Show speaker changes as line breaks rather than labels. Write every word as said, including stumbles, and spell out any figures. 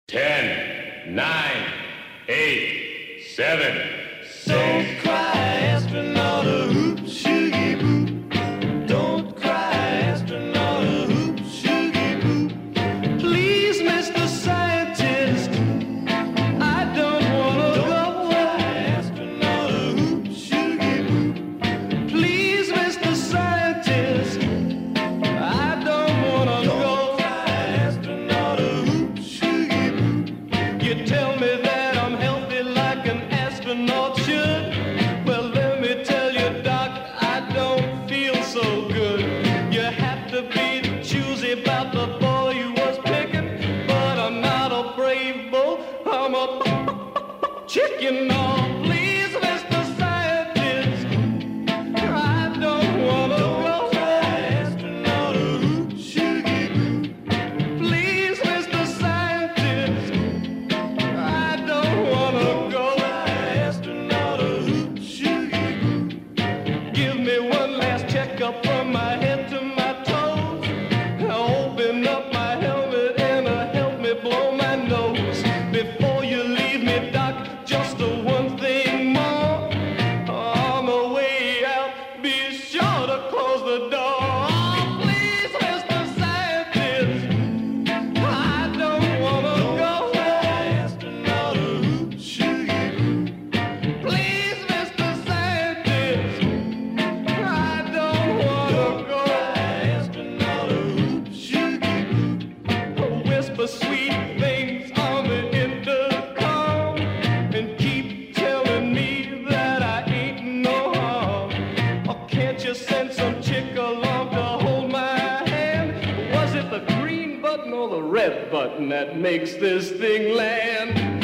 Ten, nine, eight, seven, six.
Don't cry, astronaut, a hoop, shoogie boop. Don't cry, astronaut, a hoop, shoogie boop. Please, Mister Scientist, I don't wanna don't go. Cry, astronaut, a hoop, shoogie boop. Please, Mister Scientist, I don't wanna don't go. Cry, astronaut, a hoop, shoogie boop. You tell me that I'm healthy like an astronaut should. Well, let me tell you, Doc, I don't feel so good. You have to be choosy about the boy you was picking, but I'm not a brave bull, I'm a chicken. Oh, please, Mister Scientist, I don't wanna don't go. Cry, astronaut, a hoop, shoogie boop. Please, Mister Scientist, I don't wanna go. Astronaut, a hoop, shoogie boop. Give me one last checkup from my head to my toes. Open up my helmet and uh, help me blow my nose. Before you leave me, Doc, just uh, one thing more. On the way out, be sure to close the door. Oh, please, Mister Scientist, I don't wanna go. Astronaut, a hoop, shoogie boop. Please, Mister Scientist, I don't wanna go. Astronaut, a hoop, shoogie boop. Whisper sweet things on the intercom and keep telling me that I ain't no harm. Or can't you send some chick along to hold my hand? Was it the green button or the red button that makes this thing land?